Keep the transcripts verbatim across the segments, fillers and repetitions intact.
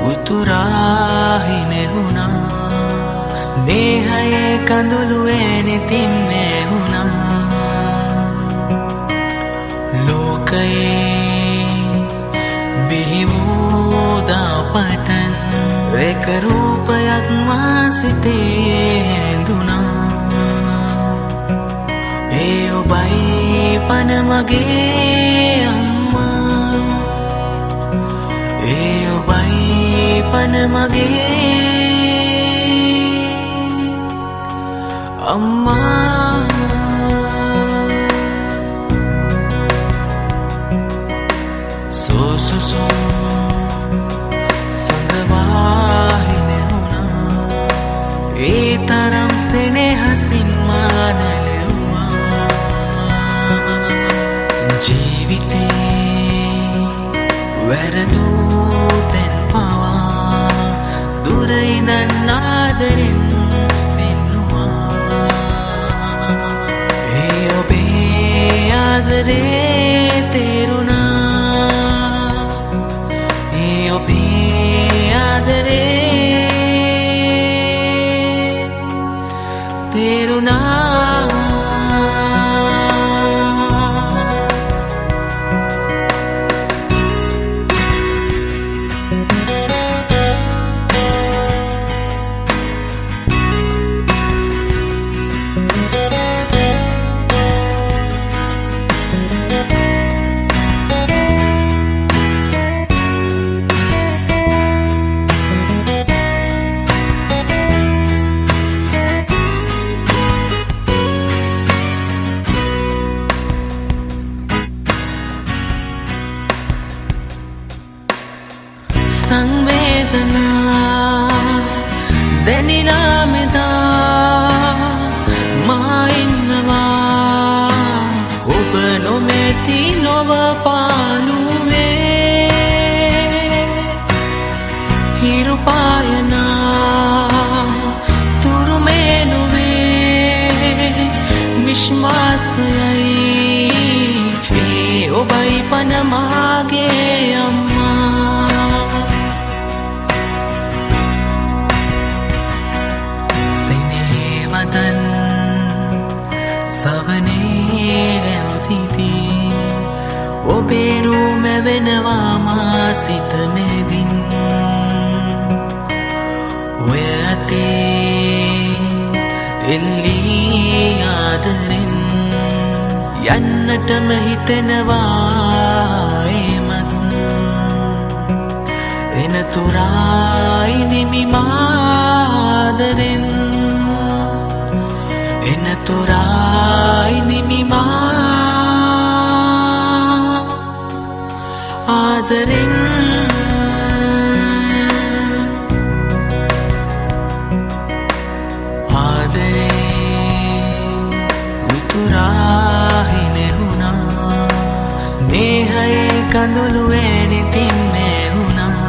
උතුරාහි නෙහුණා ස්නේහයේ කඳුළු එනිතින් නෙහුණා ලෝකයේ බිහිවූදා පටන් එක රූපයක් මා සිතේ ඇඳුණා ඒ ඔබයි පන මගේ අම්මා ඒ ඔබයි පන මගේ අම්මා සෝසුසුම් සඳවාහි නෙහුණා ඒ තරම් සෙනෙහසින් මා නැලෙව්වා ජීවිතේ වැරදූ තැන් පවා දුර ඉඳන් ආදරෙන් පෙන්නුවා ඒ ඔබේ ආදරේ තේරුණා ඒ ඔබේ ආදරේ තේරුණා සංවේදනා දැනිලා මෙදා මා ඉන්නවා ඔබ නොමැති ලොව පාළුවේ හිරු පායනා තුරුමේ නොවේ විශ්වාසයයි ඒ ඔබයි පන මාගේ අම්මා සවනේ රැවතිති ඔබේ රූම වෙනවා මා සිත මෙදින් ඔය අතේ එල්ලී ආදරෙන් යන්නටම හිතෙනවා එමත් එනතුරා ඉදිමි මාදරෙන් එනතුරා ඉදිමි මා ආදරෙන් ආදරේ උතුරාහි නෙහුණා ස්නේහයේ කඳුළු එනිතින් නෙහුණා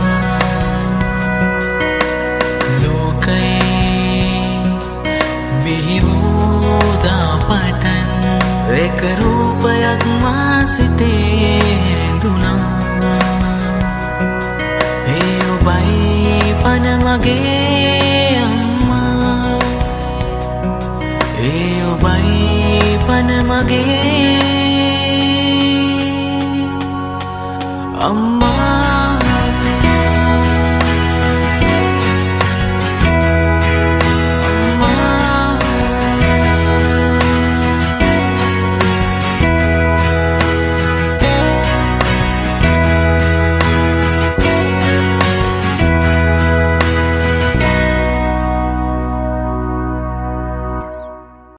ලෝකයේ බිහිවූදා පටන් එක රූපයක් මා සිතේ ඇඳුණා ඒ ඔබයි පන මගේ අම්මා ඒ ඔබයි පන මගේ අම්මා